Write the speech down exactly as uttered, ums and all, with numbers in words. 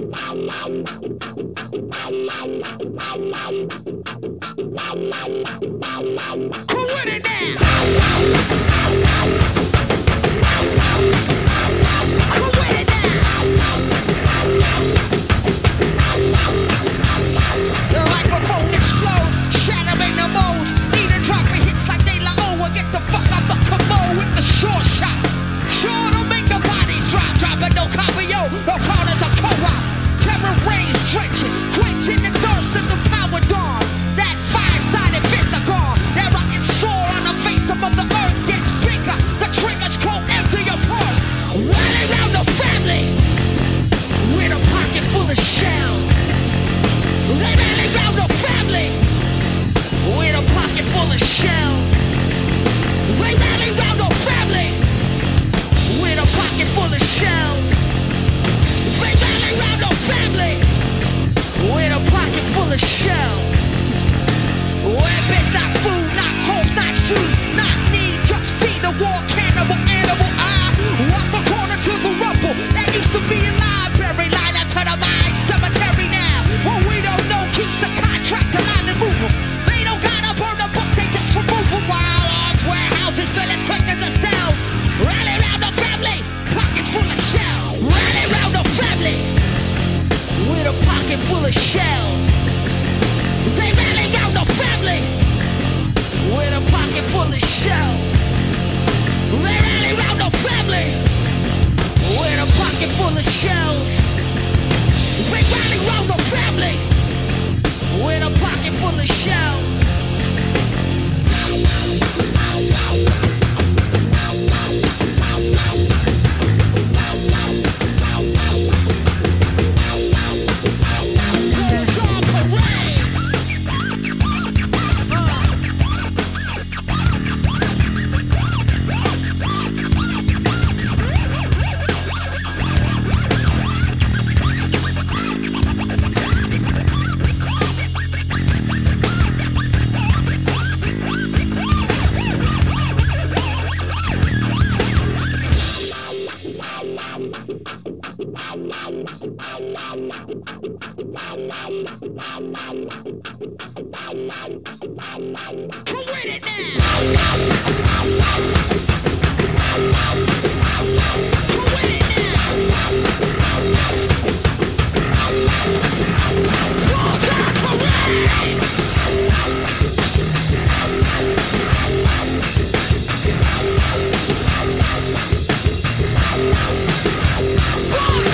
Come with it now. Come with it now. The microphone explodes, shattering the mold. Need a drop of hits like De La O. Get the fuck out the commode with the short shot. Sure to make the bodies drop, dropping no copy, yo. No corners of co-op. Terror rains drenching, quenching the thirst of the power dawn. That five-sided pentagon, that rotten sore on the face of the earth gets bigger. The triggers go empty your pulse. Rally round the family with a pocket full of shells. They rally round the family with a pocket full of shells. They rally round the family with a pocket full of shells. They rally round the family with a pocket full of shells. Weapons, not food, not hope, not shoes, not need, just feed the war, cannibal animal. I walk the corner to the rubble that used to be a library, line up to the mine cemetery now. What we don't know keeps the contract alive and moving. They don't gotta burn the book, they just remove them. While arms, warehouses, filling quick as a cell. Rally round the family, pockets full of shells. Rally round the family with a pocket full of shells. They rally round the family with a pocket full of shells. They rally round the family with a pocket full of shells. They rally round the family with a pocket full of shells. Come with it now. Come with it now. Rolls on parade. Rolls